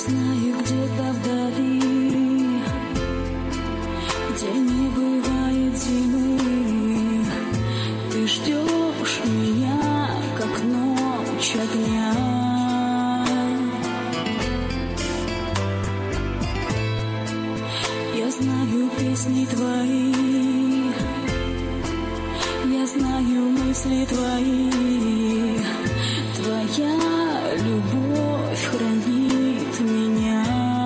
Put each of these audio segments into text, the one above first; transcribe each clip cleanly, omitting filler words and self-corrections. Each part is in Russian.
знаю, где-то вдали, где не бывает зимы, ты ждешь меня, как ночь огня. Я знаю песни твои, я знаю мысли твои, твоя любовь хранит меня.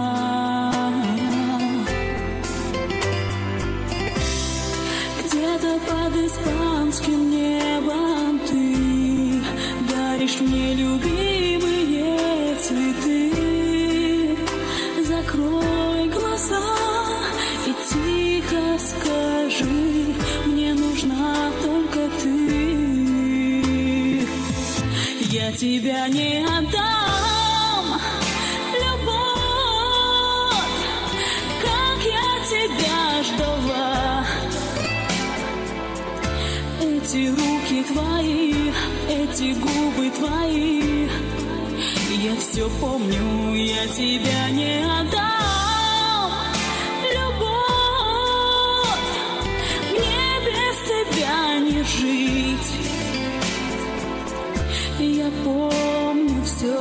Где-то под испанским небом ты даришь мне любимые цветы. Закрой глаза и тихо скажи, мне нужна только ты. Я тебя не отдам, любовь, как я тебя ждала. Эти руки твои, эти губы твои, я все помню, я тебя не отдам, любовь, мне без тебя не жить. Я помню все,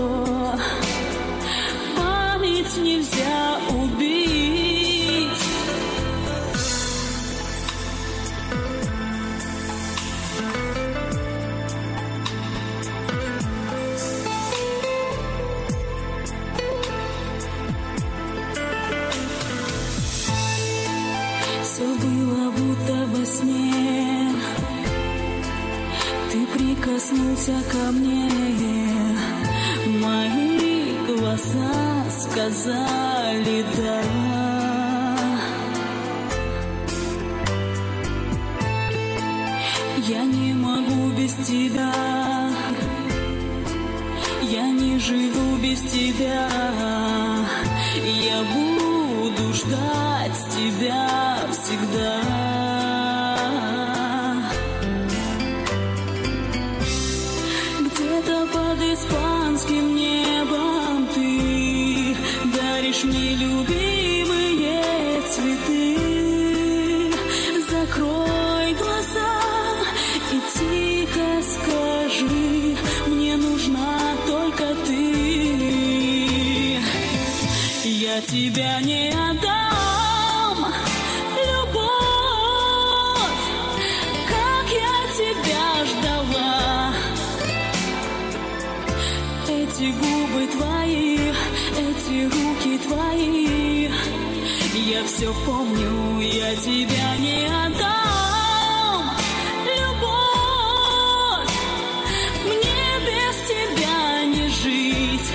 память нельзя убить. Все было будто во сне, ты прикоснулся ко мне, мои глаза сказали да. Я не могу без тебя, я не живу без тебя, я буду ждать тебя всегда. Где-то под испанским небом ты даришь мне любимые цветы. Закрой глаза и тихо скажи, мне нужна только ты. Я тебя не отдам, любовь, как я тебя ждала. Эти губы твои, эти руки твои, я все помню, я тебя не отдам, любовь, мне без тебя не жить.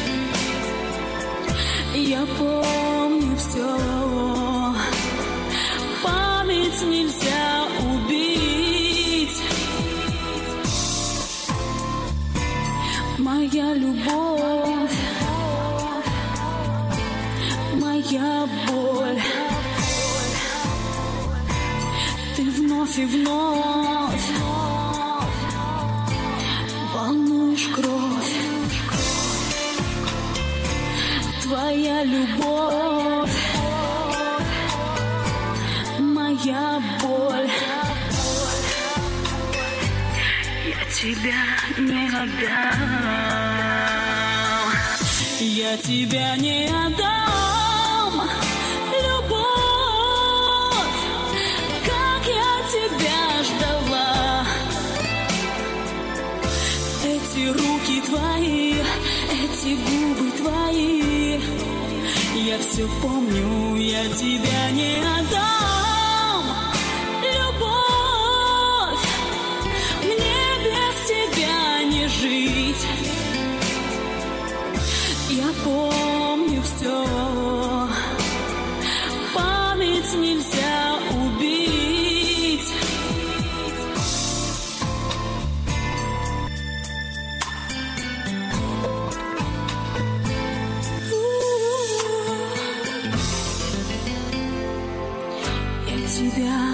Я помню все, память нельзя убить. Моя любовь, моя боль, ты вновь и вновь волнуешь кровь. Твоя любовь, моя боль, я тебя не отдам, я тебя не отдам, любовь, как я тебя ждала. Эти руки твои, эти губы твои, я все помню, я тебя не отдам, любовь, мне без тебя не жить. Я помню все, память нельзя убить. Я тебя